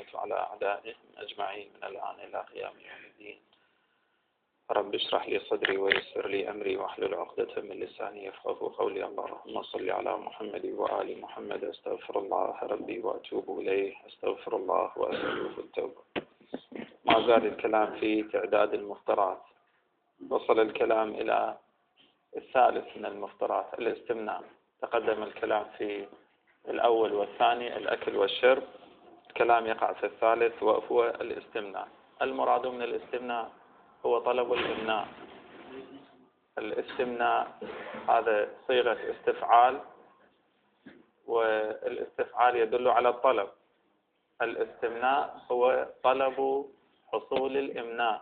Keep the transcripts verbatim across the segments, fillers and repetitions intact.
وعلى أعدائهم أجمعين من الآن إلى قيام يوم الدين. رب اشرح لي صدري ويسر لي أمري واحلل عقدة من لساني يفقهوا قولي. اللهم صل على محمد وآل محمد. أستغفر الله ربي وأتوب إليه. أستغفر الله وأسأله التوبة. ما زال الكلام في تعداد المفطرات. وصل الكلام إلى الثالث من المفطرات الاستمناء. تقدم الكلام في الأول والثاني الأكل والشرب. الكلام يقع في الثالث وهو الاستمناء. المراد من الاستمناء هو طلب الإمناء. الاستمناء هذا صيغة استفعال، والاستفعال يدل على الطلب. الاستمناء هو طلب حصول الإمناء،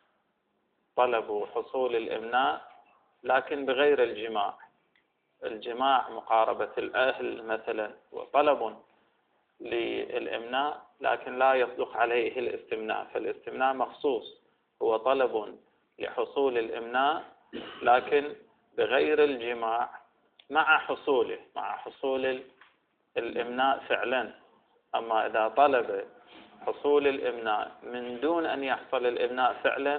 طلب حصول الإمناء لكن بغير الجماع. الجماع مقاربة الأهل مثلا وطلب للإمناء لكن لا يصدق عليه الاستمناء، فالاستمناء مخصوص، هو طلب لحصول الإمناء لكن بغير الجماع مع حصوله، مع حصول الإمناء فعلا. أما إذا طلب حصول الإمناء من دون أن يحصل الإمناء فعلا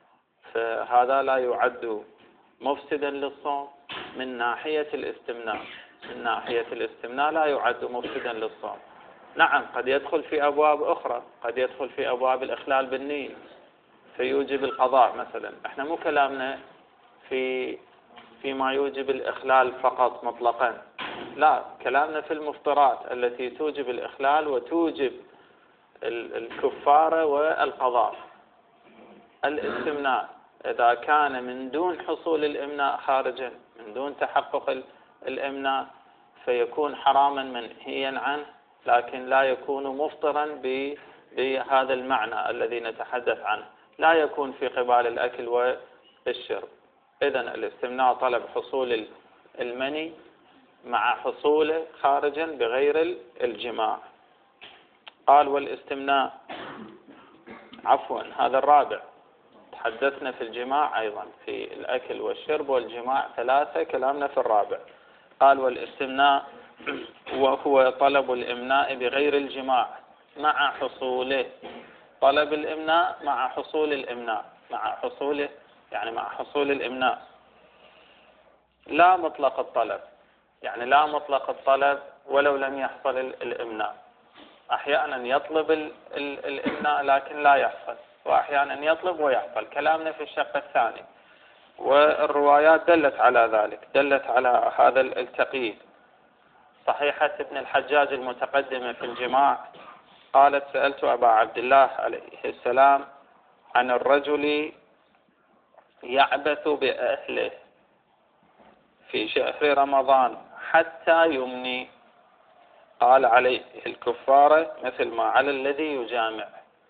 فهذا لا يعد مفسدا للصوم من ناحية الاستمناء. من ناحية الاستمناء لا يعد مفسدا للصوم. نعم قد يدخل في أبواب أخرى، قد يدخل في أبواب الإخلال بالنية فيوجب القضاء مثلا. احنا مو كلامنا في فيما يوجب الإخلال فقط مطلقا، لا، كلامنا في المفطرات التي توجب الإخلال وتوجب الكفارة والقضاء. الاستمناء إذا كان من دون حصول الإمناء خارجا، من دون تحقق الإمناء، فيكون حراما منهيا عنه لكن لا يكون مفطرا بهذا المعنى الذي نتحدث عنه، لا يكون في قبال الأكل والشرب. إذن الاستمناء طلب حصول المني مع حصوله خارجا بغير الجماع. قال والاستمناء، عفوا هذا الرابع، تحدثنا في الجماع أيضا في الأكل والشرب والجماع ثلاثة، كلامنا في الرابع. قال والاستمناء وهو طلب الإمناء بغير الجماع مع حصوله. طلب الإمناء مع حصول الإمناء، مع حصوله يعني مع حصول الإمناء، لا مطلق الطلب، يعني لا مطلق الطلب ولو لم يحصل الإمناء. أحيانا يطلب الإمناء لكن لا يحصل، وأحيانا يطلب ويحصل. كلامنا في الشق الثاني، والروايات دلت على ذلك، دلت على هذا التقييد. صحيحة ابن الحجاج المتقدمة في الجماع قالت سألت أبا عبد الله عليه السلام عن الرجل يعبث بأهله في شهر رمضان حتى يمني، قال عليه الكفارة مثل ما على الذي يجامع.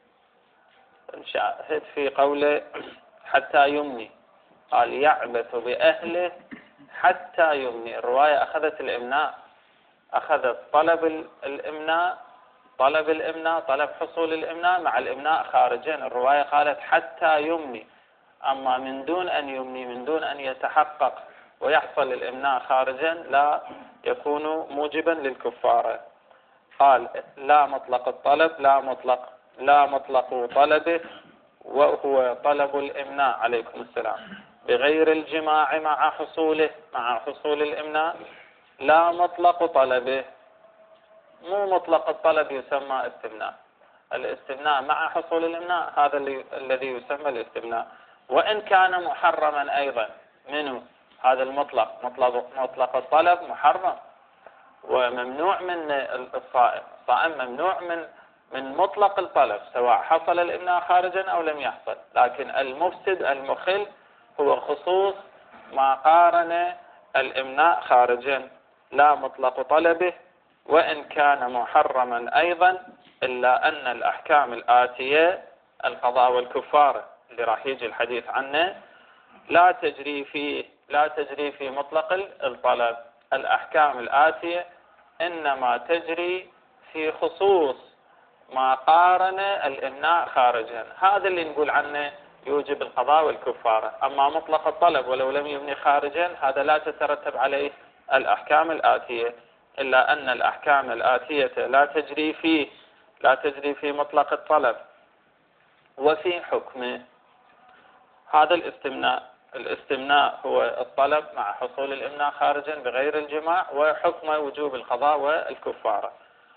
شاهد في قوله حتى يمني، قال يعبث بأهله حتى يمني. الرواية أخذت الإمناء، أخذت طلب الإمناء، طلب الإمناء، طلب حصول الإمناء مع الإمناء خارجا. الرواية قالت حتى يمني، أما من دون أن يمني، من دون أن يتحقق ويحصل الإمناء خارجا لا يكون موجبا للكفارة. قال لا مطلق الطلب، لا مطلق لا مطلق طلبه وهو طلب الإمناء عليكم السلام بغير الجماع مع حصوله، مع حصول الإمناء، لا مطلق طلبه. مو مطلق الطلب يسمى استمناء. الاستمناء مع حصول الإمناء هذا الذي يسمى الاستمناء، وإن كان محرما أيضا. منه هذا المطلق، مطلق, مطلق الطلب محرم وممنوع من الصائم. الصائم ممنوع من من مطلق الطلب سواء حصل الإمناء خارجا أو لم يحصل، لكن المفسد المخل هو خصوص ما قارن الإمناء خارجا. لا مطلق طلبه وإن كان محرما أيضا، إلا أن الأحكام الآتية القضاء والكفارة اللي راح يجي الحديث عنه لا تجري فيه، لا تجري في مطلق الطلب. الأحكام الآتية إنما تجري في خصوص ما قارن الإمناء خارجا، هذا اللي نقول عنه يوجب القضاء والكفارة. أما مطلق الطلب ولو لم يمني خارجا هذا لا تترتب عليه الأحكام الآتية، إلا أن الأحكام الآتية لا تجري فيه لا تجري في مطلق الطلب. وفي حكمه، هذا الاستمناء، الاستمناء هو الطلب مع حصول الإمناء خارجا بغير الجماع، وحكمه وجوب القضاء والكفارة.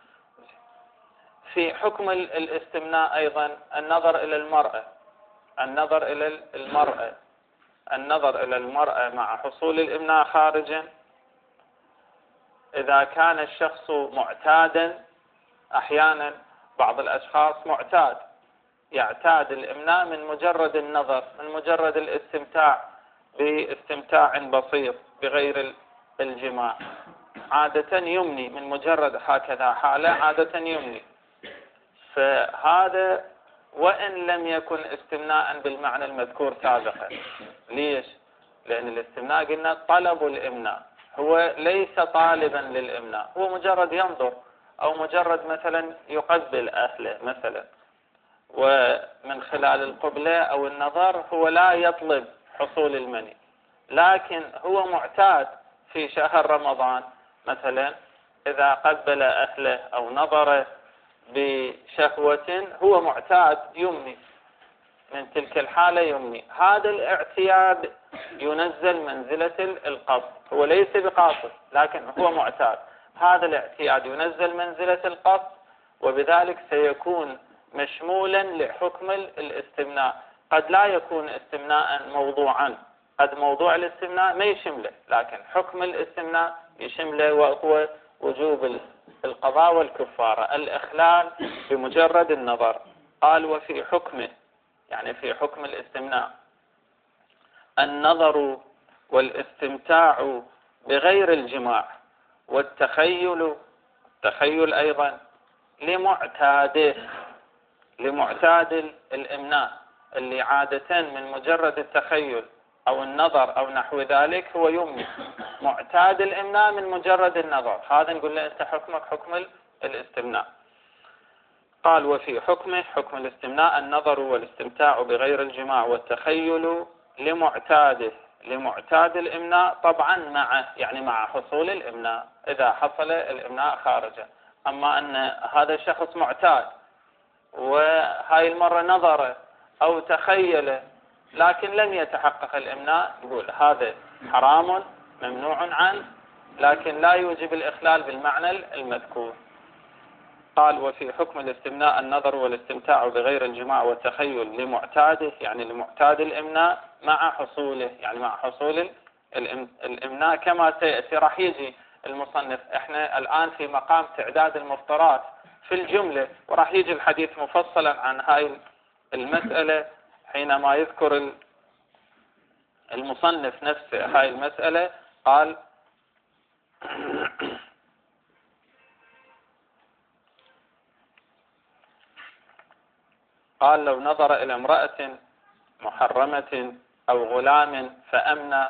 في حكم الاستمناء أيضا النظر إلى المرأة، النظر إلى المرأة النظر إلى المرأة مع حصول الإمناء خارجا. إذا كان الشخص معتادا، أحيانا بعض الأشخاص معتاد يعتاد الإمناء من مجرد النظر، من مجرد الاستمتاع باستمتاع بسيط بغير الجماع، عادة يمني من مجرد هكذا حالة، عادة يمني. فهذا وإن لم يكن استمناء بالمعنى المذكور سابقا. ليش؟ لأن الاستمناء قلنا طلب الإمناء، هو ليس طالبا للإمناء، هو مجرد ينظر أو مجرد مثلا يقبل أهله مثلا، ومن خلال القبلة أو النظر هو لا يطلب حصول المني، لكن هو معتاد في شهر رمضان مثلا إذا قبل أهله أو نظر بشهوة هو معتاد يمني، من تلك الحالة يمني. هذا الاعتياد ينزل منزلة القصد، هو ليس بقاصد لكن هو معتاد، هذا الاعتياد ينزل منزلة القصد، وبذلك سيكون مشمولا لحكم الاستمناء. قد لا يكون استمناء موضوعا، قد موضوع الاستمناء ما يشمله، لكن حكم الاستمناء يشمله، وهو وجوب القضاء والكفارة، الإخلال بمجرد النظر. قال وفي حكمه، يعني في حكم الاستمناء، النظر والاستمتاع بغير الجماع والتخيل، التخيل أيضا لمعتاده، لمعتاد الإمناء اللي عادة من مجرد التخيل أو النظر أو نحو ذلك هو يمني، معتاد الإمناء من مجرد النظر، هذا نقول له أنت حكمك حكم الاستمناء. قال وفي حكمه، حكم الاستمناء، النظر والاستمتاع بغير الجماع والتخيل لمعتاده، لمعتاد الإمناء طبعا معه، يعني مع حصول الإمناء، إذا حصل الإمناء خارجه. أما أن هذا الشخص معتاد وهاي المرة نظر أو تخيل لكن لم يتحقق الإمناء، يقول هذا حرام ممنوع عنه، لكن لا يوجب الإخلال بالمعنى المذكور. قال وفي حكم الاستمناء النظر والاستمتاع بغير الجماع والتخيل لمعتاده، يعني لمعتاد الإمناء مع حصوله، يعني مع حصول الإمناء كما سيأتي. راح يجي المصنف، احنا الآن في مقام تعداد المفطرات في الجملة، وراح يجي الحديث مفصلا عن هاي المسألة حينما يذكر المصنف نفسه هاي المسألة. قال قال لو نظر إلى امرأة محرمة أو غلام فأمنى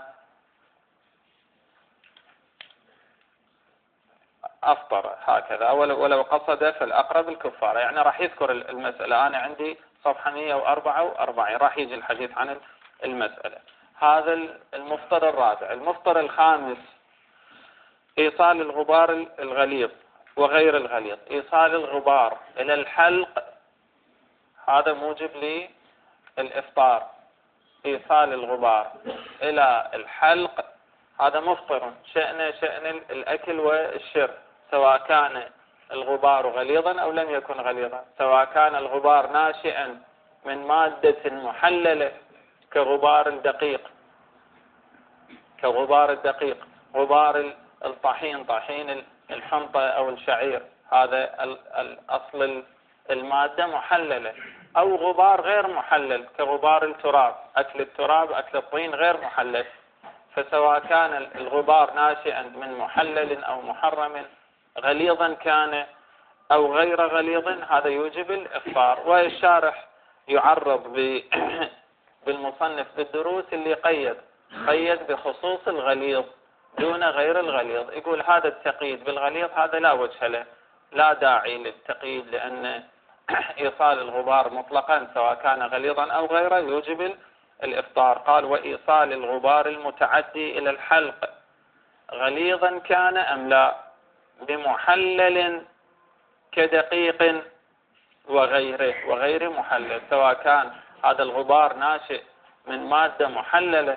أفطر هكذا، ولو قصد فالأقرب الكفارة. يعني راح يذكر المسألة، أنا عندي صفحة مئة وأربعة وأربعين راح يجي الحديث عن المسألة. هذا المفطر الرابع. المفطر الخامس إيصال الغبار الغليظ وغير الغليظ. إيصال الغبار إلى الحلق هذا موجب للإفطار، إيصال الغبار إلى الحلق هذا مفطر، شأن شأن الأكل والشرب، سواء كان الغبار غليظا أو لم يكن غليظا، سواء كان الغبار ناشئا من مادة محللة كغبار الدقيق، كغبار الدقيق، غبار الطحين، طحين الحنطة أو الشعير، هذا الأصل المادة محللة، أو غبار غير محلل كغبار التراب، أكل التراب أكل الطين غير محلل. فسواء كان الغبار ناشئا من محلل أو محرم، غليظا كان أو غير غليظ، هذا يوجب الإفطار. والشارح يعرض بالمصنف بالدروس اللي قيد قيد بخصوص الغليظ دون غير الغليظ، يقول هذا التقييد بالغليظ هذا لا وجه له، لا داعي للتقييد، لأن إيصال الغبار مطلقا سواء كان غليظا أو غيره يوجب الإفطار. قال وإيصال الغبار المتعدي إلى الحلق غليظا كان أم لا، بمحلل كدقيق وغيره وغير محلل، سواء كان هذا الغبار ناشئ من مادة محللة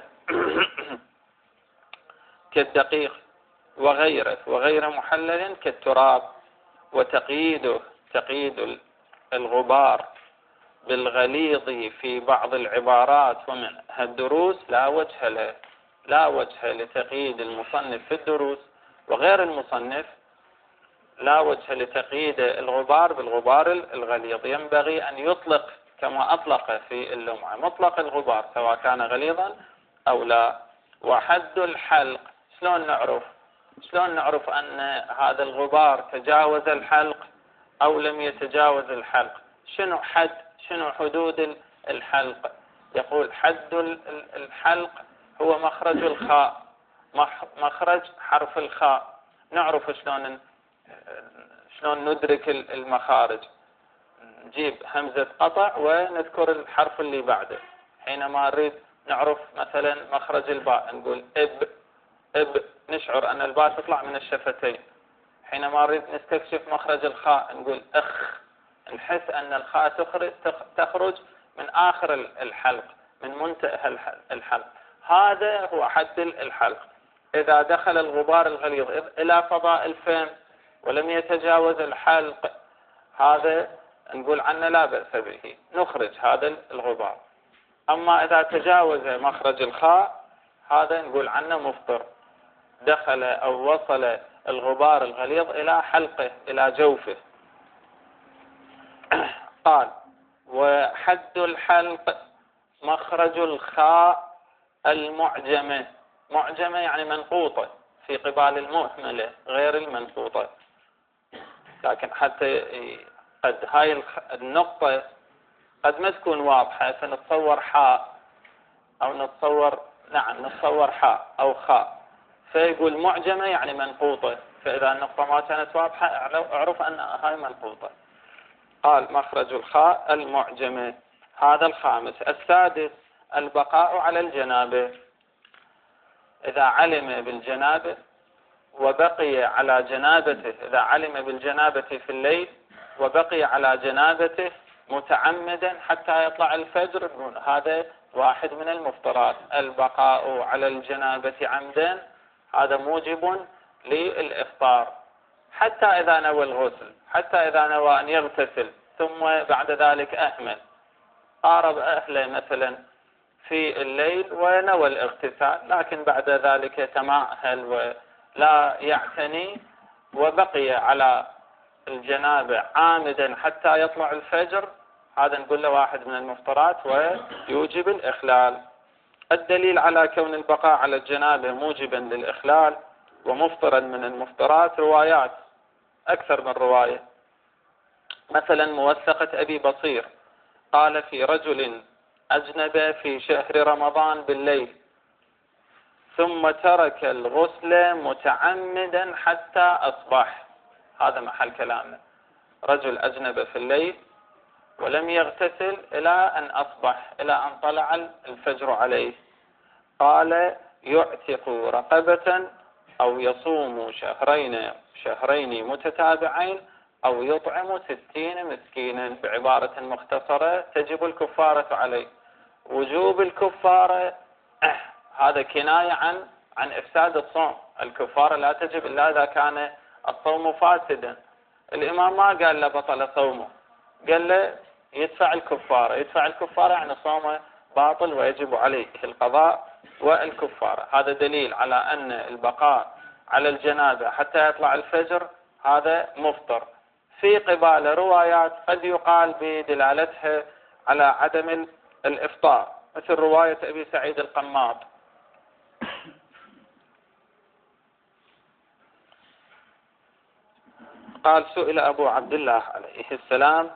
كالدقيق وغيره وغير محلل كالتراب. وتقييده تقييد الغبار بالغليظ في بعض العبارات ومن الدروس لا وجه له، لا وجه لتقييد المصنف في الدروس وغير المصنف لا وجه لتقييد الغبار بالغبار الغليظ. ينبغي أن يطلق كما أطلق في اللمعة مطلق الغبار سواء كان غليظا أو لا. وحد الحلق، شلون نعرف شلون نعرف أن هذا الغبار تجاوز الحلق أو لم يتجاوز الحلق؟ شنو حد شنو حدود الحلق؟ يقول حد الحلق هو مخرج الخاء، مخرج حرف الخاء. نعرف شلون شلون ندرك المخارج؟ نجيب همزة قطع ونذكر الحرف اللي بعده. حينما نريد نعرف مثلا مخرج الباء نقول اب اب، نشعر أن الباء تطلع من الشفتين. حينما نريد نستكشف مخرج الخاء نقول اخ، نحس أن الخاء تخرج تخرج من آخر الحلق، من منتهى الحلق. هذا هو حد الحلق. إذا دخل الغبار الغليظ إلى فضاء الفم ولم يتجاوز الحلق، هذا نقول عنه لا بأس به، نخرج هذا الغبار. أما إذا تجاوز مخرج الخاء هذا نقول عنه مفطر، دخل أو وصل الغبار الغليظ إلى حلقه إلى جوفه. قال وحد الحلق مخرج الخاء المعجمة، معجمة يعني منقوطة في قبال المهملة غير المنقوطة. لكن حتى قد هاي النقطة قد ما تكون واضحة فنتصور حاء أو نتصور نعم نتصور حاء أو خاء، فيقول معجمة يعني منقوطة، فإذا النقطة ما كانت واضحة اعرف أن هاي منقوطة. قال مخرج الخاء المعجمة. هذا الخامس. السادس البقاء على الجنابة. إذا علم بالجنابة وبقي على جنابته، إذا علم بالجنابة في الليل وبقي على جنابته متعمدا حتى يطلع الفجر، هذا واحد من المفطرات. البقاء على الجنابة عمدا هذا موجب للإفطار، حتى إذا نوى الغسل، حتى إذا نوى أن يغتسل ثم بعد ذلك أهمل، قارب أهله مثلا في الليل ونوى الاغتسال لكن بعد ذلك تماهل ولا يعتني وبقي على الجنابة عامدا حتى يطلع الفجر، هذا نقول له واحد من المفطرات ويوجب الإخلال. الدليل على كون البقاء على الجنابة موجبا للإخلال ومفطرا من المفطرات روايات، أكثر من رواية. مثلا موثقة أبي بصير قال في رجل أجنب في شهر رمضان بالليل ثم ترك الغسل متعمدا حتى أصبح، هذا محل كلامنا. رجل أجنب في الليل ولم يغتسل إلى أن أصبح، إلى أن طلع الفجر عليه. قال يعتق رقبة أو يصوم شهرين شهرين متتابعين أو يطعم ستين مسكينا. بعبارة مختصرة تجب الكفارة عليه. وجوب الكفارة هذا كناية عن عن إفساد الصوم. الكفارة لا تجب إلا إذا كان الصوم فاسدا. الإمام ما قال له بطل صومه، قال له يدفع الكفارة. يدفع الكفارة يعني صومه باطل ويجب عليه القضاء والكفارة. هذا دليل على أن البقاء على الجنابة حتى يطلع الفجر هذا مفطر. في قبال روايات قد يقال بدلالتها على عدم الإفطار، مثل رواية أبي سعيد القماط. قال سئل أبو عبد الله عليه السلام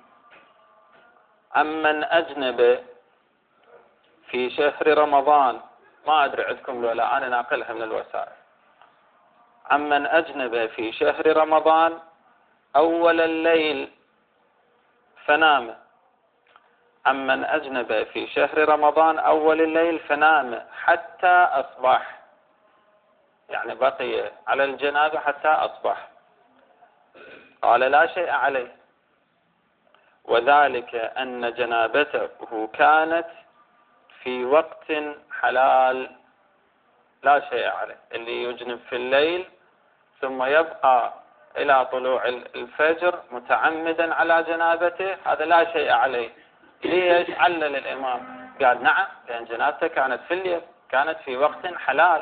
عمن أجنب في شهر رمضان، ما أدري عندكم ولا أنا ناقلها من الوسائل، عمن أجنب في شهر رمضان أول الليل فنام، عمن أجنب في شهر رمضان أول الليل فنام حتى أصبح، يعني بقي على الجنابة حتى أصبح. قال لا شيء عليه. وذلك أن جنابته كانت في وقت حلال لا شيء عليه. اللي يجنب في الليل ثم يبقى إلى طلوع الفجر متعمدا على جنابته هذا لا شيء عليه. ليش؟ علل الإمام قال نعم لأن جنابته كانت في الليل، كانت في وقت حلال،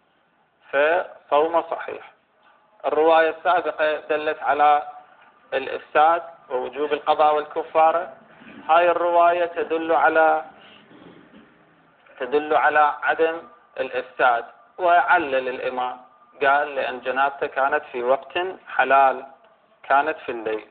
فصومه صحيح. الرواية السابقة دلت على الإفساد ووجوب القضاء والكفارة. هاي الرواية تدل على تدل على عدم الإفساد، وعلل الإمام قال لأن جنابته كانت في وقت حلال، كانت في الليل.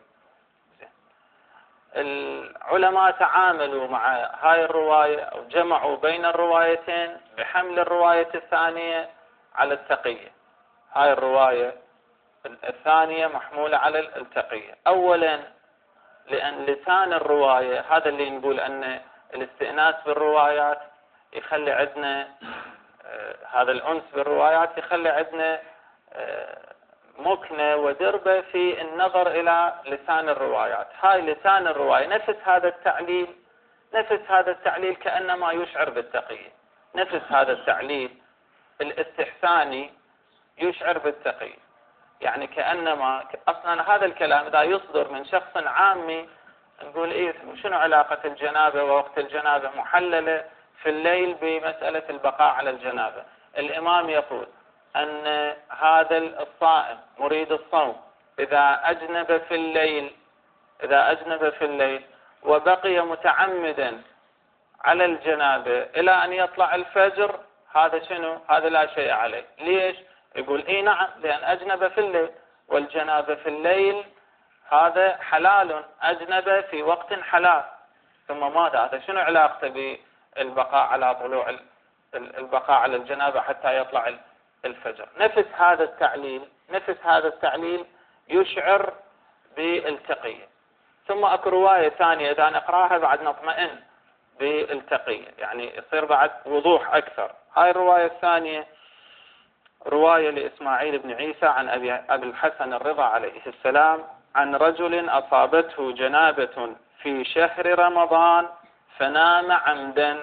العلماء تعاملوا مع هاي الرواية أو جمعوا بين الروايتين بحمل الرواية الثانية على التقية. هاي الرواية الثانية محمولة على التقية. أولا لأن لسان الرواية هذا اللي نقول أن الاستئناس بالروايات يخلي عندنا آه هذا الأنس بالروايات يخلي عندنا آه مكنة ودربة في النظر إلى لسان الروايات. هاي لسان الرواية نفس هذا التعليل نفس هذا التعليل كأنما يشعر بالتقية، نفس هذا التعليل الاستحساني يشعر بالتقية. يعني كأنما أصلا هذا الكلام إذا يصدر من شخص عامي نقول إيه شنو علاقة الجنابة ووقت الجنابة محللة في الليل بمسألة البقاء على الجنابة. الإمام يقول أن هذا الصائم مريد الصوم إذا أجنب في الليل إذا أجنب في الليل وبقي متعمدا على الجنابة إلى أن يطلع الفجر هذا شنو؟ هذا لا شيء عليه. ليش؟ يقول إيه نعم لأن أجنب في الليل، والجنابة في الليل هذا حلال، أجنب في وقت حلال. ثم ماذا؟ هذا شنو علاقته بالبقاء على طلوع البقاء على الجنابة حتى يطلع الفجر؟ نفس هذا التعليل نفس هذا التعليل يشعر بالتقية. ثم أكو رواية ثانية إذا نقراها بعد نطمئن بالتقية، يعني يصير بعد وضوح أكثر. هاي الرواية الثانية رواية لإسماعيل بن عيسى عن أبي, أبي الحسن الرضا عليه السلام عن رجل أصابته جنابة في شهر رمضان فنام عمدا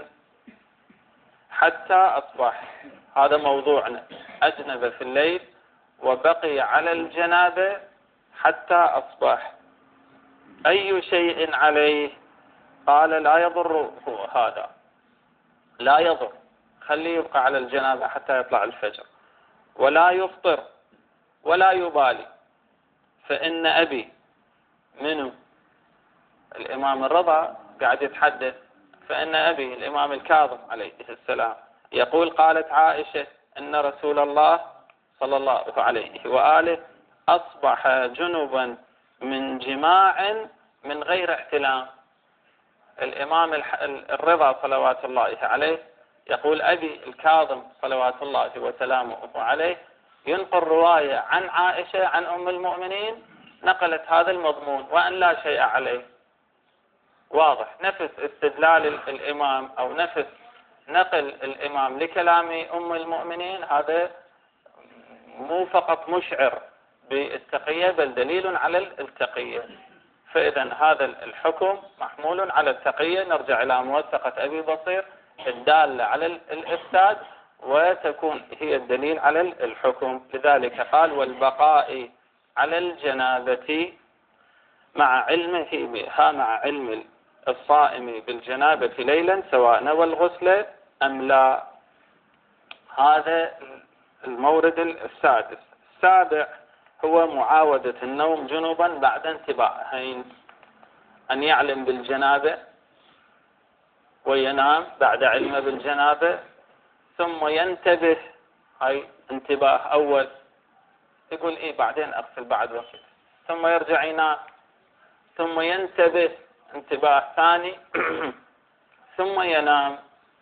حتى أصبح. هذا موضوعنا، أجنب في الليل وبقي على الجنابة حتى أصبح، أي شيء عليه؟ قال لا يضر هذا، لا يضر، خليه يبقى على الجنابة حتى يطلع الفجر، ولا يفطر ولا يبالي، فإن أبي منه الإمام الرضا قاعد يتحدث، فإن أبي الإمام الكاظم عليه السلام يقول قالت عائشة إن رسول الله صلى الله عليه وآله أصبح جنبا من جماع من غير احتلام. الإمام الرضا صلوات الله عليه يقول أبي الكاظم صلوات الله وسلامه عليه ينقل رواية عن عائشة عن أم المؤمنين نقلت هذا المضمون وأن لا شيء عليه. واضح نفس استدلال الإمام أو نفس نقل الإمام لكلام أم المؤمنين، هذا مو فقط مشعر بالتقية بل دليل على التقية. فإذا هذا الحكم محمول على التقية. نرجع إلى موثقة أبي بصير الدالة على الإفساد وتكون هي الدليل على الحكم. لذلك قال والبقاء على الجنابة مع علمه بها مع علم الصائم بالجنابة ليلا سواء نوى الغسل أم لا. هذا المورد السادس. السابع هو معاودة النوم جنوبا بعد انتباهين، أن يعلم بالجنابة وينام بعد علمه بالجنابة ثم ينتبه، هاي انتباه أول، يقول إيه بعدين أغسل بعد وقت، ثم يرجع ينام، ثم ينتبه انتباه ثاني ثم ينام.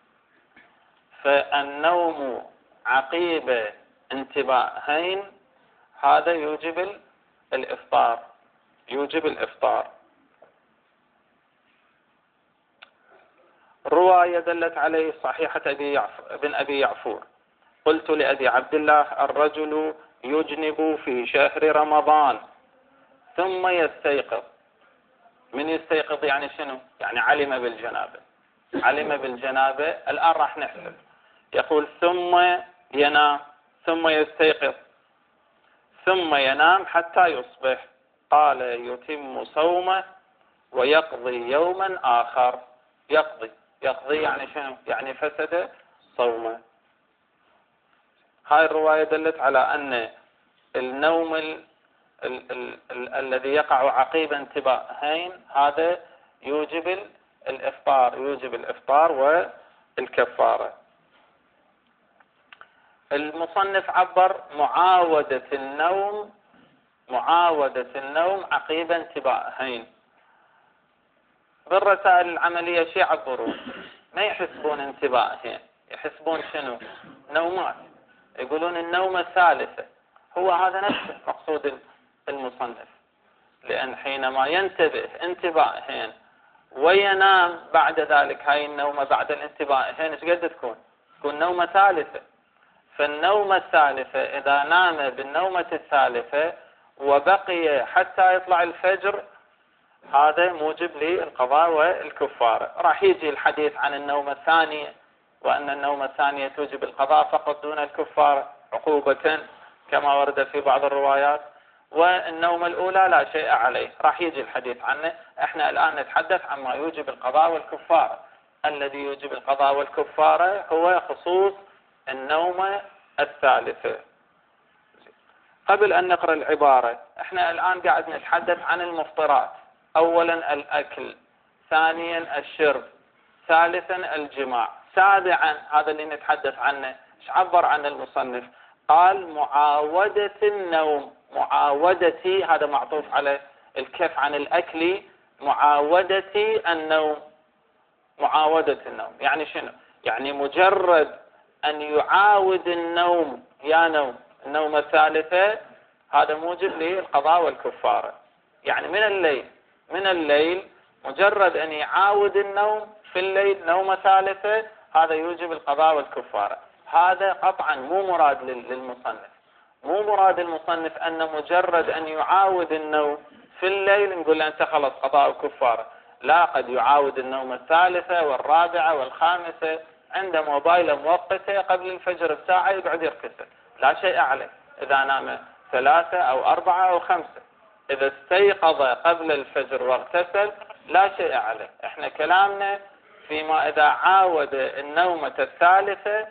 فالنوم عقيب انتباهين هذا يوجب الإفطار يوجب الإفطار. رواية دلت عليه صحيحة أبي يعفور بن أبي يعفور قلت لأبي عبد الله الرجل يجنب في شهر رمضان ثم يستيقظ من يستيقظ يعني شنو؟ يعني علم بالجنابة، علم بالجنابة. الآن راح نحسب. يقول ثم ينام، ثم يستيقظ، ثم ينام حتى يصبح. قال يتم صومه ويقضي يوما آخر. يقضي، يقضي يعني شنو؟ يعني فسد صومه. هاي الرواية دلت على أن النوم ال ال ال ال الذي يقع عقيب انتباهين هذا يوجب الإفطار، يوجب الإفطار والكفارة. المصنف عبر معاودة النوم، معاودة النوم عقيب انتباهين. بالرسائل العملية شي يعبرون؟ ما يحسبون انتباهين، يحسبون شنو؟ نومات. يقولون النومة الثالثة. هو هذا نفسه مقصود المصنف، لأن حينما ينتبه انتباهين وينام بعد ذلك، هاي النومة بعد الانتباهين ايش قد تكون؟ تكون نومة ثالثة. فالنومة الثالثة إذا نام بالنومة الثالثة وبقي حتى يطلع الفجر، هذا موجب للقضاء والكفارة. راح يجي الحديث عن النومة الثانية، وأن النومة الثانية توجب القضاء فقط دون الكفارة عقوبة كما ورد في بعض الروايات، والنومة الأولى لا شيء عليه. راح يجي الحديث عنه. احنا الآن نتحدث عما يوجب القضاء والكفارة. الذي يوجب القضاء والكفارة هو خصوص النومة الثالثة. قبل أن نقرأ العبارة، احنا الآن قاعد نتحدث عن المفطرات. أولا الأكل، ثانيا الشرب، ثالثا الجماع، سابعا هذا اللي نتحدث عنه. ايش عبر عن المصنف؟ قال معاودة النوم. معاودتي هذا معطوف على الكف عن الأكل. معاودتي النوم، معاودة النوم يعني شنو؟ يعني مجرد أن يعاود النوم، يا نوم النوم الثالثة، هذا موجب للقضاء والكفارة. يعني من الليل، من الليل مجرد أن يعاود النوم في الليل نومة ثالثة، هذا يوجب القضاء والكفارة. هذا قطعا مو مراد للمصنف. مو مراد المصنف أن مجرد أن يعاود النوم في الليل نقول له أنت خلص قضاء وكفارة. لا، قد يعاود النوم الثالثة والرابعة والخامسة عند موبايله مؤقتة قبل الفجر بساعة يقعد يركسه، لا شيء عليه. إذا نام ثلاثة أو أربعة أو خمسة، إذا استيقظ قبل الفجر واغتسل لا شيء عليه. احنا كلامنا فيما إذا عاود النومة الثالثة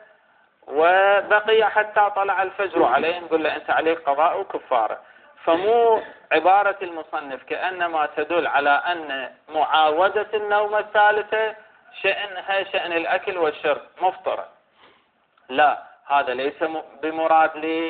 وبقي حتى طلع الفجر عليه، نقول له أنت عليك قضاء وكفارة. فمو عبارة المصنف كأنما تدل على أن معاودة النومة الثالثة شأنها شأن الأكل والشرب مفطرة. لا، هذا ليس بمراد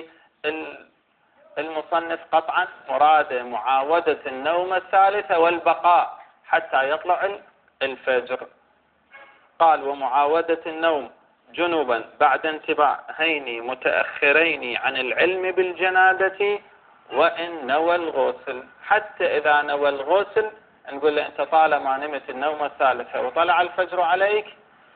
للمصنف قطعا. مراد معاودة النومة الثالثة والبقاء حتى يطلع الفجر. قال ومعاودة النوم جنوبا بعد انتباهين متأخرين عن العلم بالجنابة وإن نوى الغسل. حتى إذا نوى الغسل نقول له أنت طالما نمت النومة الثالثة وطلع الفجر عليك،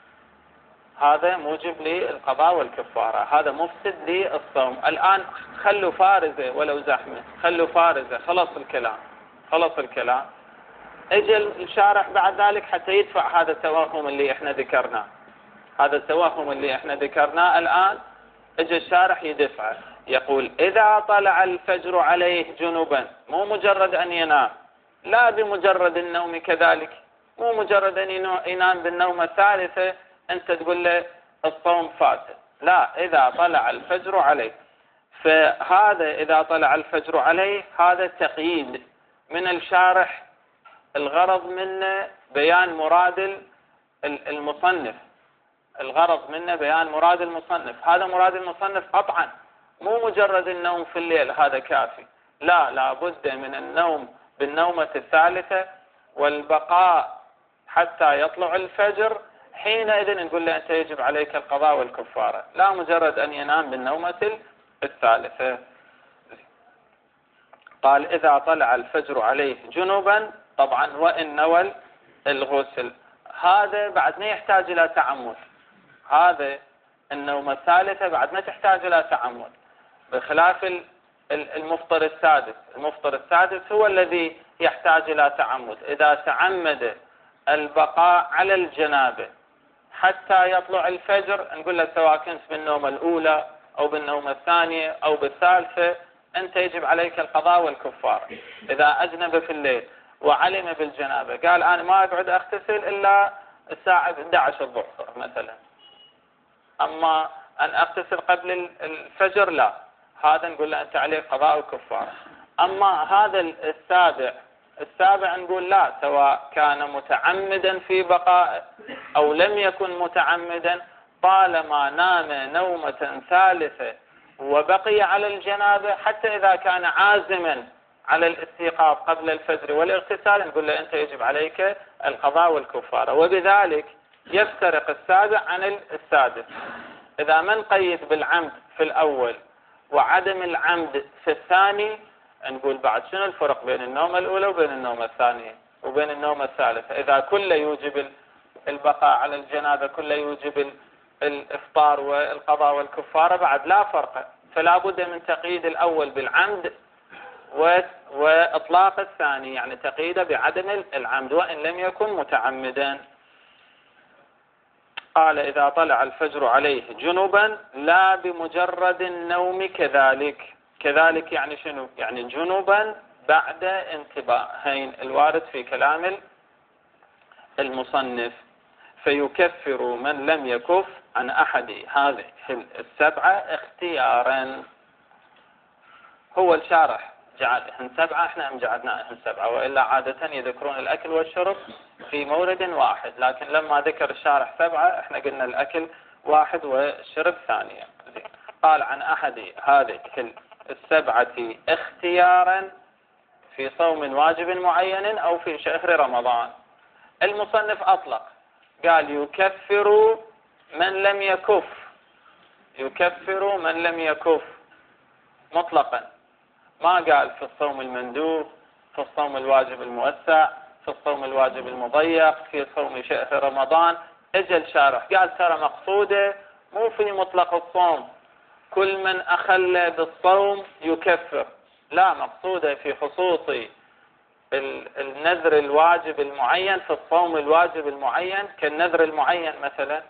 هذا موجب للقضاء والكفارة، هذا مفسد للصوم. الآن خلوا فارزة ولو زحمة، خلوا فارزة، خلص الكلام، خلص الكلام. اجى الشارح بعد ذلك حتى يدفع هذا التوهم اللي احنا ذكرناه، هذا التوهم اللي احنا ذكرناه الآن اجى الشارح يدفعه. يقول إذا طلع الفجر عليه جنبا، مو مجرد أن ينام، لا بمجرد النوم كذلك، مو مجرد أن ينام بالنوم الثالثة أنت تقول له الصوم فاسد. لا، إذا طلع الفجر عليه. فهذا إذا طلع الفجر عليه هذا تقييد من الشارح، الغرض منه بيان مراد المصنف، الغرض منه بيان مراد المصنف. هذا مراد المصنف قطعا، مو مجرد النوم في الليل هذا كافي. لا، لا بد من النوم بالنومة الثالثة والبقاء حتى يطلع الفجر. حينئذ نقول له أنت يجب عليك القضاء والكفارة، لا مجرد أن ينام بالنومة الثالثة. قال إذا طلع الفجر عليه جنبا، طبعا وإن نوى الغسل. هذا بعد ما يحتاج إلى تعمد، هذا النومة الثالثة بعد ما تحتاج إلى تعمد، بخلاف المفطر السادس. المفطر السادس هو الذي يحتاج إلى تعمد. إذا تعمد البقاء على الجنابة حتى يطلع الفجر، نقول له سواء كنت بالنومة الأولى أو بالنومة الثانية أو بالثالثة، أنت يجب عليك القضاء والكفارة. إذا أجنب في الليل وعلم بالجنابة قال أنا ما أقعد أغتسل إلا الساعة إحدى عشرة الظهر مثلا، أما أن أغتسل قبل الفجر لا، هذا نقول له أنت عليك قضاء وكفارة. أما هذا السابع السابع نقول لا، سواء كان متعمدا في بقاء أو لم يكن متعمدا، طالما نام نومة ثالثة وبقي على الجنابة، حتى إذا كان عازما على الاستيقاظ قبل الفجر والاغتسال، نقول له أنت يجب عليك القضاء والكفارة. وبذلك يفترق السابع عن السادس. إذا من قيد بالعمد في الأول وعدم العمد في الثاني، نقول بعد شنو الفرق بين النومة الأولى وبين النومة الثانية وبين النومة الثالثة؟ إذا كله يوجب البقاء على الجنابة، كله يوجب الإفطار والقضاء والكفارة، بعد لا فرق. فلا بد من تقييد الأول بالعمد وإطلاق الثاني، يعني تقييده بعدم العمد وإن لم يكن متعمدا. قال إذا طلع الفجر عليه جنبا لا بمجرد النوم كذلك. كذلك يعني شنو؟ يعني جنبا بعد انتباهين الوارد في كلام المصنف. فيكفر من لم يكف عن أحد هذه السبعة اختيارا. هو الشارح جعلهن سبعة، احنا جعلناهن سبعة، وإلا عادة يذكرون الأكل والشرب في مورد واحد، لكن لما ذكر الشارح سبعة احنا قلنا الأكل واحد والشرب ثانية. قال عن أحد هذه السبعة اختيارا في صوم واجب معين أو في شهر رمضان. المصنف أطلق، قال يكفر من لم يكف، يكفر من لم يكف مطلقا، ما قال في الصوم المندوب، في الصوم الواجب الموسع، في الصوم الواجب المضيق، في صوم شهر رمضان. اجى الشارح قال ترى مقصوده مو في مطلق الصوم كل من أخل بالصوم يكفر، لا، مقصوده في خصوص النذر الواجب المعين في الصوم الواجب المعين كالنذر المعين مثلا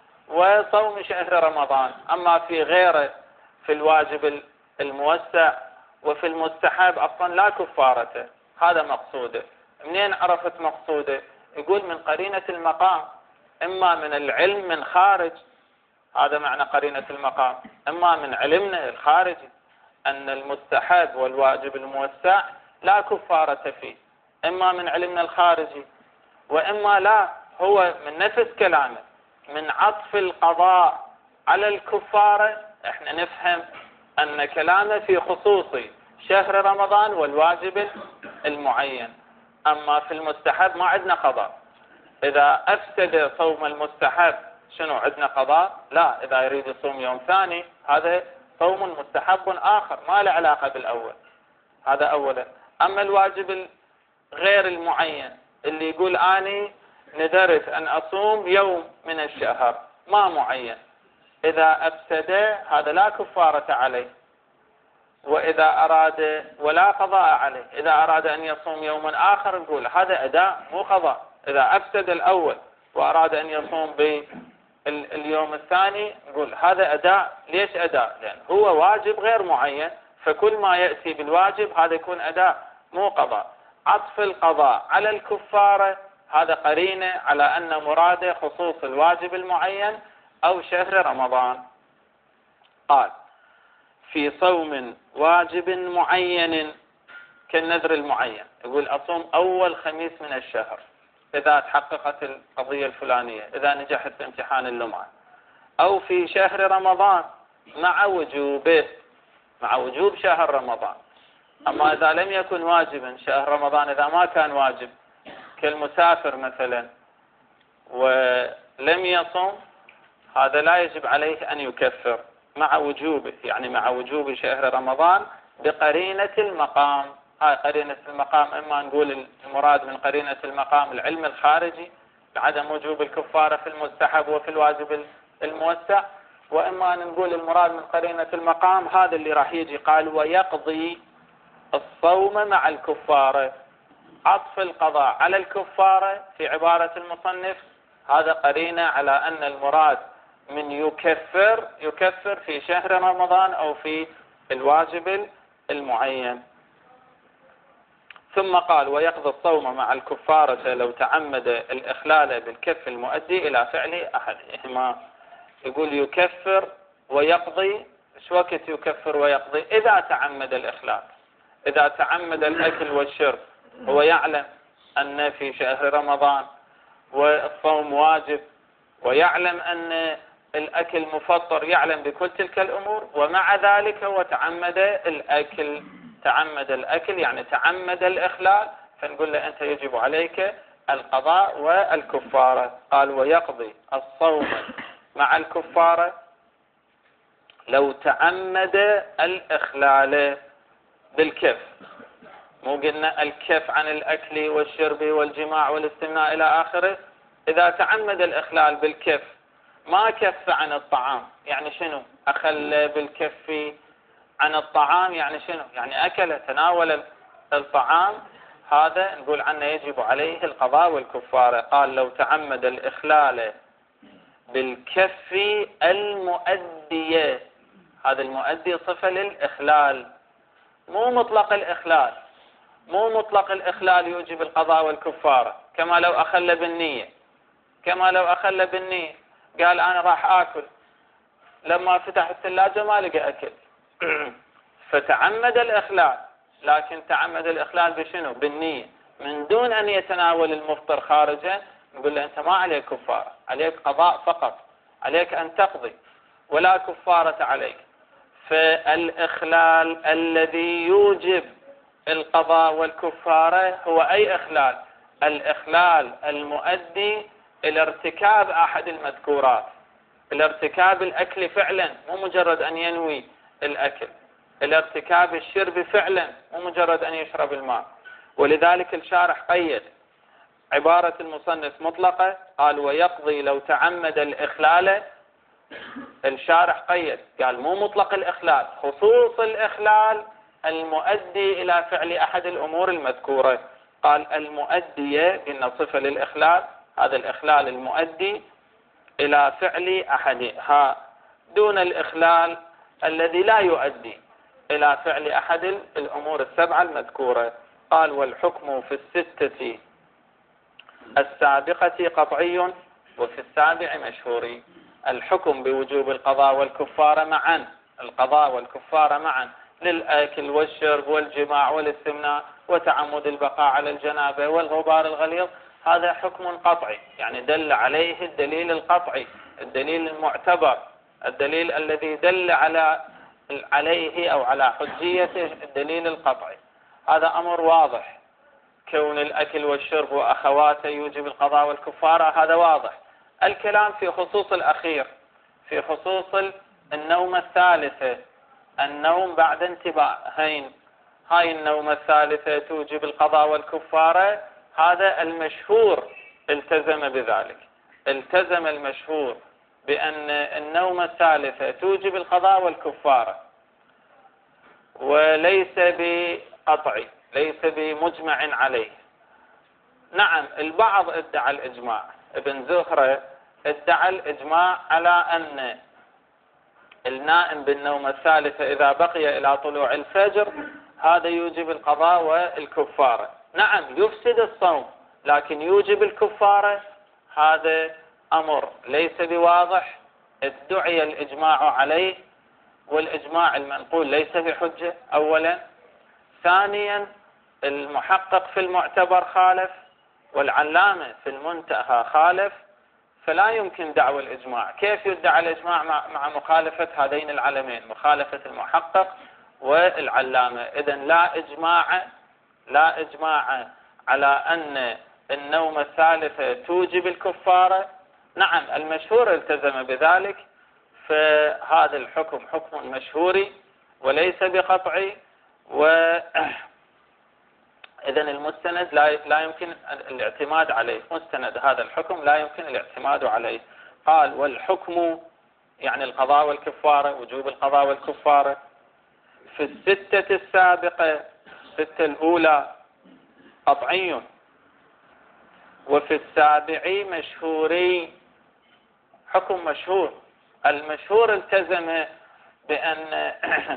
وصوم شهر رمضان. أما في غيره في الواجب الموسع وفي المستحب أصلا لا كفارته. هذا مقصوده. منين عرفت مقصوده؟ يقول من قرينة المقام، إما من العلم من خارج، هذا معنى قرينة المقام، إما من علمنا الخارجي أن المستحب والواجب الموسع لا كفارة فيه، إما من علمنا الخارجي، وإما لا، هو من نفس كلامه من عطف القضاء على الكفارة احنا نفهم أن كلامه في خصوص شهر رمضان والواجب المعين. أما في المستحب ما عندنا قضاء. إذا أفسد صوم المستحب شنو عندنا قضاء؟ لا، إذا يريد يصوم يوم ثاني هذا صوم مستحب آخر ما له علاقة بالأول، هذا أولا. أما الواجب غير المعين اللي يقول أني ندرت أن أصوم يوم من الشهر ما معين، إذا أفسد هذا لا كفارة عليه، وإذا أراد ولا قضاء عليه. إذا أراد أن يصوم يوما آخر نقول هذا أداء مو قضاء. إذا أفسد الأول وأراد أن يصوم باليوم الثاني نقول هذا أداء. ليش أداء؟ لأن هو واجب غير معين، فكل ما يأتي بالواجب هذا يكون أداء مو قضاء. عطف القضاء على الكفارة هذا قرينة على أن مراده خصوص الواجب المعين أو شهر رمضان. قال في صوم واجب معين كالنذر المعين، يقول أصوم أول خميس من الشهر إذا تحققت القضية الفلانية، إذا نجحت في امتحان اللمعة، أو في شهر رمضان مع وجوبه، مع وجوب شهر رمضان. أما إذا لم يكن واجبا شهر رمضان، إذا ما كان واجب كالمسافر مثلا ولم يصم، هذا لا يجب عليه أن يكفر مع وجوبه، يعني مع وجوب شهر رمضان بقرينة المقام. هاي قرينة المقام، إما نقول المراد من قرينة المقام العلم الخارجي بعدم وجوب الكفارة في المستحب وفي الواجب الموسع، وإما أن نقول المراد من قرينة المقام هذا اللي راح يجي. قال ويقضي الصوم مع الكفارة، عطف القضاء على الكفارة في عبارة المصنف هذا قرينة على أن المراد من يكفر يكفر في شهر رمضان أو في الواجب المعين. ثم قال ويقضي الصوم مع الكفارة لو تعمد الإخلال بالكف المؤدي إلى فعل أحدهما. يقول يكفر ويقضي، شو وقت يكفر ويقضي؟ إذا تعمد الإخلال، إذا تعمد الأكل والشرب، هو يعلم أن في شهر رمضان والصوم واجب، ويعلم أن الأكل مفطر، يعلم بكل تلك الأمور، ومع ذلك هو تعمد الأكل تعمد الأكل يعني تعمد الإخلال، فنقول له أنت يجب عليك القضاء والكفارة. قال ويقضي الصوم مع الكفارة لو تعمد الإخلال بالكف. مو قلنا الكف عن الأكل والشرب والجماع والاستمناء إلى آخره؟ إذا تعمد الإخلال بالكف ما كف عن الطعام، يعني شنو؟ أخل بالكف عن الطعام يعني شنو؟ يعني أكل تناول الطعام، هذا نقول عنه يجب عليه القضاء والكفارة. قال لو تعمد الإخلال بالكف المؤدية، هذا المؤدي صفة للإخلال، مو مطلق الإخلال، مو مطلق الإخلال يوجب القضاء والكفارة، كما لو أخل بالنية، كما لو أخل بالنية قال أنا راح آكل، لما فتح الثلاجة ما لقى أكل فتعمد الإخلال، لكن تعمد الإخلال بشنو؟ بالنية، من دون أن يتناول المفطر خارجا، نقول له أنت ما عليك كفارة، عليك قضاء فقط، عليك أن تقضي ولا كفارة عليك. فالإخلال الذي يوجب القضاء والكفارة هو أي إخلال؟ الإخلال المؤدي إلى ارتكاب أحد المذكورات، إلى ارتكاب الأكل فعلا، مو مجرد أن ينوي الأكل، إلى ارتكاب الشرب فعلا، مو مجرد أن يشرب الماء. ولذلك الشارح قيد عبارة المصنف مطلقة، قال ويقضي لو تعمد الإخلال. الشارح قيد قال مو مطلق الإخلال، خصوص الإخلال المؤدي إلى فعل أحد الأمور المذكورة. قال المؤدية قلنا صفة للإخلال، هذا الإخلال المؤدي إلى فعل أحدها، دون الإخلال الذي لا يؤدي إلى فعل أحد الأمور السبعة المذكورة. قال والحكم في الستة السابقة قطعي وفي السابع مشهور. الحكم بوجوب القضاء والكفارة معا، القضاء والكفارة معا للأكل والشرب والجماع والاستمناء وتعمد البقاء على الجنابة والغبار الغليظ، هذا حكم قطعي، يعني دل عليه الدليل القطعي، الدليل المعتبر، الدليل الذي دل على عليه أو على حجيته الدليل القطعي. هذا أمر واضح، كون الأكل والشرب وأخواته يوجب القضاء والكفارة، هذا واضح. الكلام في خصوص الأخير، في خصوص النوم الثالثة، النوم بعد انتباهين، هاي النوم الثالثة توجب القضاء والكفارة، هذا المشهور التزم بذلك، التزم المشهور بأن النوم الثالثة توجب القضاء والكفارة، وليس بقطعي، ليس بمجمع عليه. نعم البعض ادعى الإجماع، ابن زهرة ادعى الإجماع على أن النائم بالنوم الثالثة إذا بقي إلى طلوع الفجر هذا يوجب القضاء والكفارة. نعم يفسد الصوم لكن يوجب الكفارة، هذا أمر ليس بواضح، ادعي الإجماع عليه، والإجماع المنقول ليس بحجة أولا. ثانيا المحقق في المعتبر خالف، والعلامة في المنتهى خالف، فلا يمكن دعوى الإجماع. كيف يدعى الإجماع مع مخالفة هذين العلمين، مخالفة المحقق والعلامة؟ إذن لا إجماع لا إجماع على أن النوم الثالثة توجب الكفارة. نعم المشهور التزم بذلك، فهذا الحكم حكم مشهوري وليس بقطعي، وإذن المستند لا لا يمكن الاعتماد عليه، مستند هذا الحكم لا يمكن الاعتماد عليه. قال والحكم يعني القضاء والكفارة، وجوب القضاء والكفارة. في الستة السابقة، الستة الأولى قطعي، وفي السابع مشهوري، حكم مشهور. المشهور التزم بأن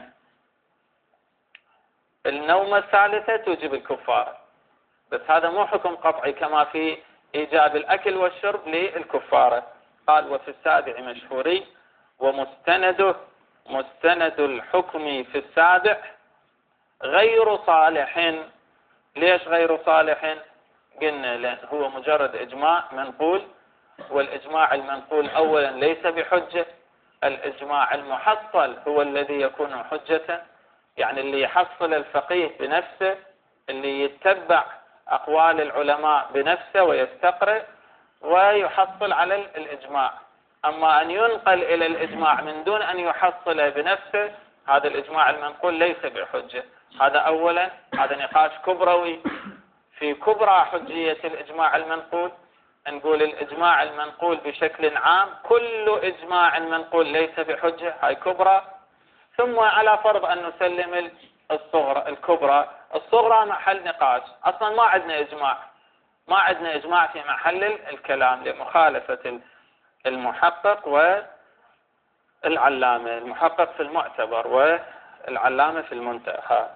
النومة الثالثة توجب الكفارة، بس هذا مو حكم قطعي كما في إيجاب الأكل والشرب للكفارة. قال وفي السابع مشهوري، ومستنده، مستند الحكم في السابع غير صالح. ليش غير صالح؟ قلنا لأن هو مجرد إجماع منقول، والإجماع المنقول أولا ليس بحجة، الإجماع المحصل هو الذي يكون حجة، يعني اللي يحصل الفقيه بنفسه، اللي يتبع أقوال العلماء بنفسه ويستقرئ ويحصل على الإجماع. أما أن ينقل إلى الإجماع من دون أن يحصل بنفسه، هذا الإجماع المنقول ليس بحجة. هذا أولا، هذا نقاش كبروي في كبرى حجية الإجماع المنقول. نقول الإجماع المنقول بشكل عام كل إجماع منقول ليس بحجة، هاي كبرى. ثم على فرض أن نسلم الصغرى الكبرى، الصغرى محل نقاش، أصلا ما عندنا إجماع، ما عندنا إجماع في محل الكلام لمخالفة المحقق والعلامة، المحقق في المعتبر والعلامة في المنتهى.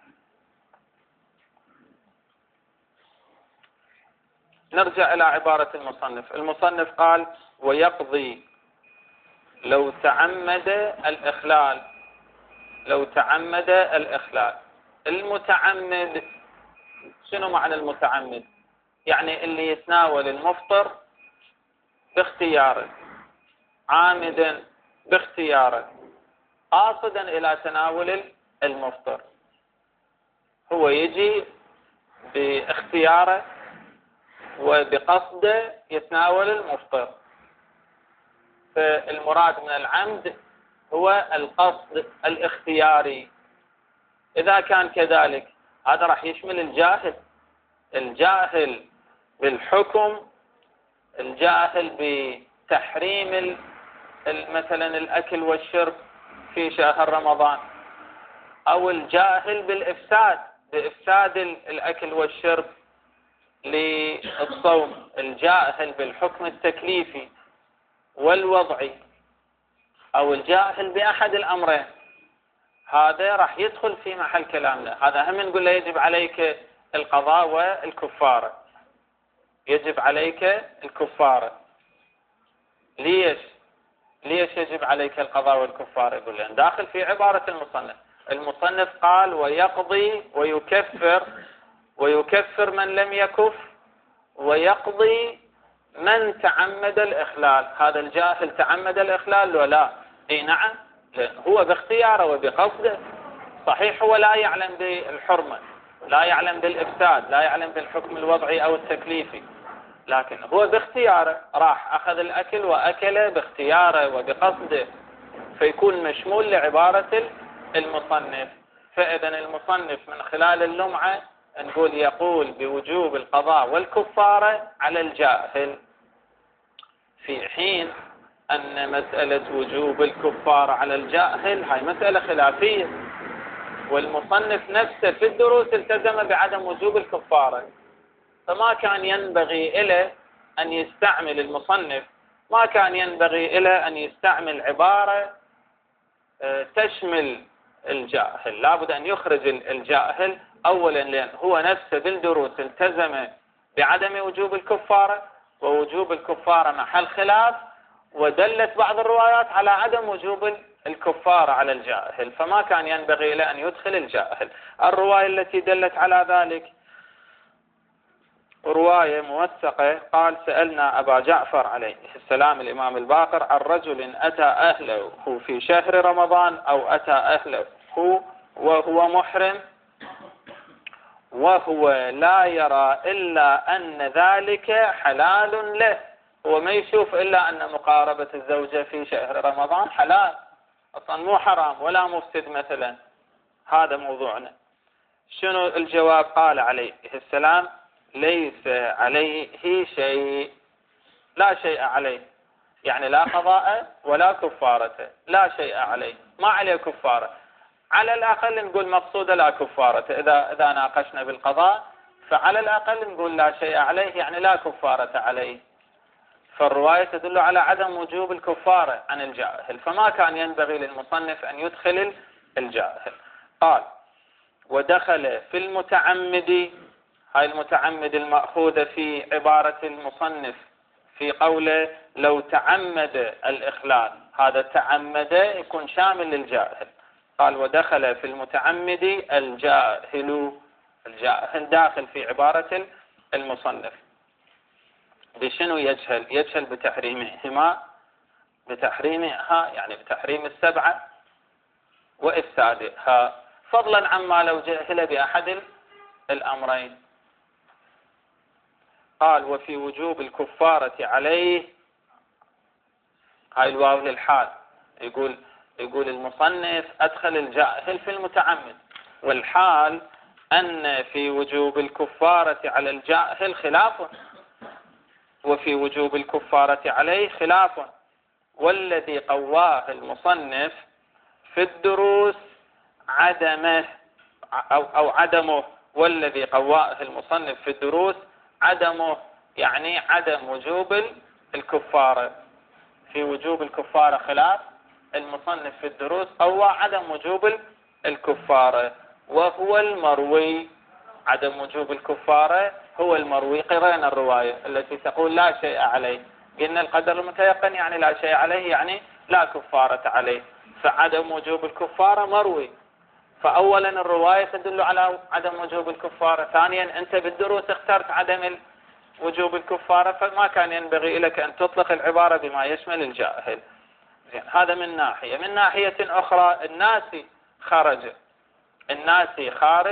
نرجع إلى عبارة المصنف. المصنف قال ويقضي لو تعمد الإخلال، لو تعمد الإخلال. المتعمد، شنو معنى المتعمد؟ يعني اللي يتناول المفطر باختياره، عامدا باختياره، قاصدا إلى تناول المفطر. هو يجي باختياره وبقصده يتناول المفطر. فالمراد من العمد هو القصد الاختياري. إذا كان كذلك هذا راح يشمل الجاهل، الجاهل بالحكم، الجاهل بتحريم مثلا الأكل والشرب في شهر رمضان، أو الجاهل بالإفساد، بإفساد الأكل والشرب للصوم، الجاهل بالحكم التكليفي والوضعي، أو الجاهل بأحد الأمرين، هذا راح يدخل في محل كلامنا. هذا هم نقول له يجب عليك القضاء والكفارة، يجب عليك الكفارة. ليش؟ ليش يجب عليك القضاء والكفارة؟ يقول لنا داخل في عبارة المصنف. المصنف قال ويقضي ويكفر، ويكفر من لم يكف، ويقضي من تعمد الإخلال. هذا الجاهل تعمد الإخلال ولا؟ اي نعم، هو باختياره وبقصده. صحيح هو لا يعلم بالحرمة، لا يعلم بالإفساد، لا يعلم بالحكم الوضعي أو التكليفي، لكن هو باختياره راح أخذ الأكل وأكله باختياره وبقصده، فيكون مشمول لعبارة المصنف. فإذا المصنف من خلال اللمعة نقول يقول بوجوب القضاء والكفارة على الجاهل، في حين أن مسألة وجوب الكفارة على الجاهل هاي مسألة خلافية، والمصنف نفسه في الدروس التزم بعدم وجوب الكفارة. فما كان ينبغي إليه أن يستعمل المصنف، ما كان ينبغي إليه أن يستعمل عبارة تشمل الجاهل. لابد أن يخرج الجاهل أولا، لأن هو نفسه بالدروس التزم بعدم وجوب الكفارة، ووجوب الكفارة محل خلاف، ودلت بعض الروايات على عدم وجوب الكفارة على الجاهل، فما كان ينبغي له أن يدخل الجاهل. الرواية التي دلت على ذلك رواية موثقة. قال سألنا أبا جعفر عليه السلام الإمام الباقر عن رجل أتى أهله في شهر رمضان، أو أتى أهله وهو محرم، وهو لا يرى إلا أن ذلك حلال له. هو ما يشوف إلا أن مقاربة الزوجة في شهر رمضان حلال، أصلا مو حرام ولا مفسد مثلا. هذا موضوعنا. شنو الجواب؟ قال عليه السلام ليس عليه شيء، لا شيء عليه. يعني لا قضاء ولا كفارة، لا شيء عليه، ما عليه كفارة. على الأقل نقول مقصودة لا كفارة. إذا إذا ناقشنا بالقضاء فعلى الأقل نقول لا شيء عليه، يعني لا كفارة عليه. فالرواية تدل على عدم وجوب الكفارة عن الجاهل، فما كان ينبغي للمصنف أن يدخل الجاهل. قال ودخل في المتعمد، هاي المتعمد المأخوذة في عبارة المصنف في قوله لو تعمد الإخلال، هذا تعمد يكون شامل للجاهل. قال ودخل في المتعمد الجاهل، الجاهل داخل في عبارة المصنف. بشنو يجهل؟ يجهل بتحريمهما، بتحريمها يعني بتحريم السبعة وإفسادها، فضلا عما لو جهل بأحد الأمرين. قال وفي وجوب الكفارة عليه، هاي الواو للحال، يقول يقول المصنف أدخل الجاهل في المتعمد، والحال أن في وجوب الكفارة على الجاهل خلاف، وفي وجوب الكفارة عليه خلاف، والذي قواه المصنف في الدروس عدمه أو, أو عدمه، والذي قواه المصنف في الدروس عدمه، يعني عدم وجوب الكفارة. في وجوب الكفارة خلاف، المصنف في الدروس قوى عدم وجوب الكفارة، وهو المروي. عدم وجوب الكفارة هو المروي. قرأنا الرواية التي تقول لا شيء عليه، قلنا القدر المتيقن يعني لا شيء عليه، يعني لا كفارة عليه، فعدم وجوب الكفارة مروي. فأولا الرواية تدل على عدم وجوب الكفارة، ثانيا أنت بالدروس اخترت عدم وجوب الكفارة، فما كان ينبغي لك أن تطلق العبارة بما يشمل الجاهل. هذا من ناحية. من ناحية أخرى الناسي خرج، الناسي خارج،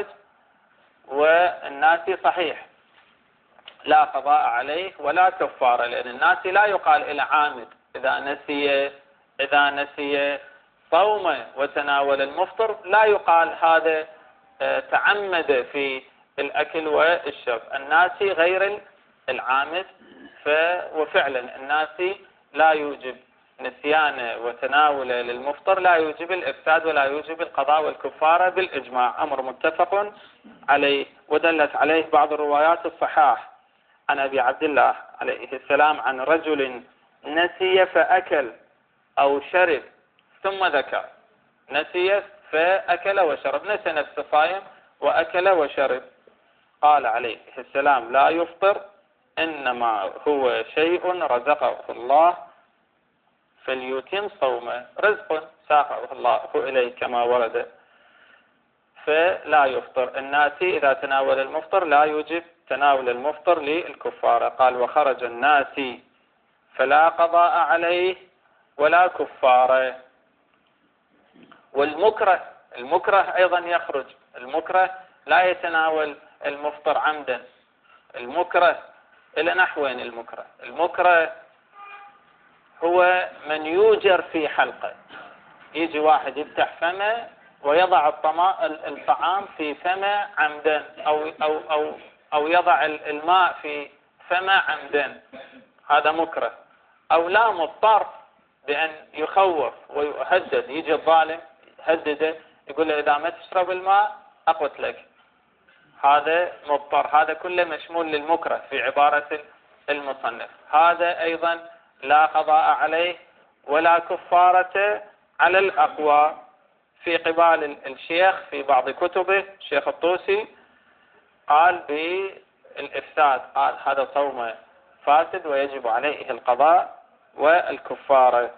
والناسي صحيح لا قضاء عليه ولا كفارة، لأن الناسي لا يقال إلى عامد. إذا نسي إذا نسي صوم وتناول المفطر لا يقال هذا تعمد في الأكل والشرب. الناسي غير العامد، ف وفعلا الناسي لا يوجب نسيانه وتناوله للمفطر، لا يوجب الإفساد ولا يوجب القضاء والكفارة بالإجماع، أمر متفق عليه. ودلت عليه بعض الروايات الصحاح عن أبي عبد الله عليه السلام عن رجل نسي فأكل أو شرب ثم ذكر. نسي فأكل وشرب، نسي نفسه صايم وأكل وشرب، قال عليه السلام لا يفطر، إنما هو شيء رزقه الله فليتم صومه، رزق ساقه الله إليه كما ورد، فلا يفطر. الناسي إذا تناول المفطر لا يوجب تناول المفطر للكفارة. قال وخرج الناسي فلا قضاء عليه ولا كفارة. والمكره، المكره أيضا يخرج، المكره لا يتناول المفطر عمدا. المكره إلى نحوين. المكره المكره هو من يوجر في حلقه، يجي واحد يفتح فمه ويضع الطعام في فمه عمدا، أو, أو, أو, أو يضع الماء في فمه عمدا، هذا مكره. أو لا مضطر بأن يخوف ويهدد، يجي الظالم يهدده يقول له إذا ما تشرب الماء أقتلك، هذا مضطر. هذا كله مشمول للمكره في عبارة المصنف. هذا أيضا لا قضاء عليه ولا كفارة على الأقوى. في قبال الشيخ في بعض كتبه الشيخ الطوسي قال بالإفساد، قال هذا صوم فاسد ويجب عليه القضاء والكفارة.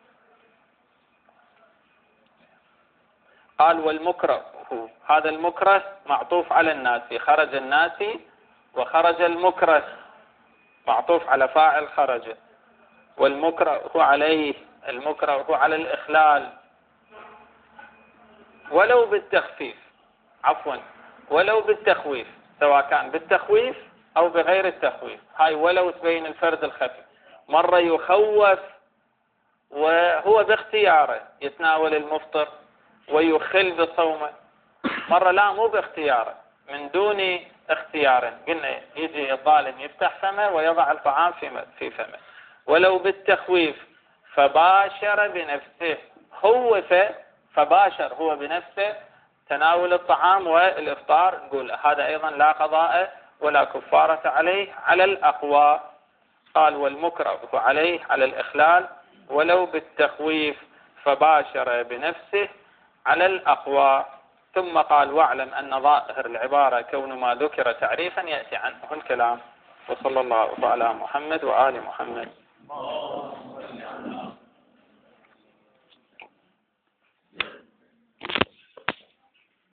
قال والمكره، هذا المكره معطوف على الناسي، خرج الناسي وخرج المكره، معطوف على فاعل خرج. والمكره هو عليه، المكره هو على الإخلال ولو بالتخفيف، عفوا ولو بالتخويف، سواء كان بالتخويف أو بغير التخويف. هاي ولو تبين الفرد الخفي. مرة يخوف وهو باختياره يتناول المفطر ويخل بصومه، مرة لا مو باختياره، من دون اختياره. قلنا يجي الظالم يفتح فمه ويضع الطعام في في فمه، ولو بالتخويف فباشر بنفسه، خوف فباشر هو بنفسه تناول الطعام والإفطار، نقول هذا أيضا لا قضاء ولا كفارة عليه على الأقوى. قال والمكره عليه على الإخلال ولو بالتخويف فباشر بنفسه على الأقوى. ثم قال واعلم أن ظاهر العبارة كون ما ذكر تعريفا يأتي عنه الكلام. وصلى الله على محمد وآل محمد.